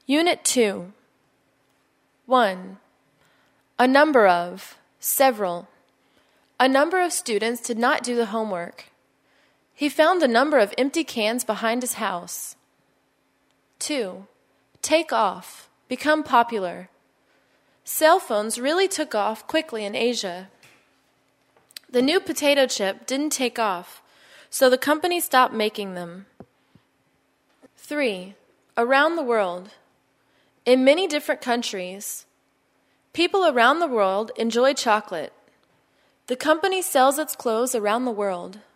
Unit 2. 1. A number of, several. A number of students did not do the homework. He found a number of empty cans behind his house. 2. Take off, become popular. Cell phones really took off quickly in Asia. The new potato chip didn't take off, so the company stopped making them. 3. Around the world. In many different countries, people around the world enjoy chocolate. The company sells its clothes around the world.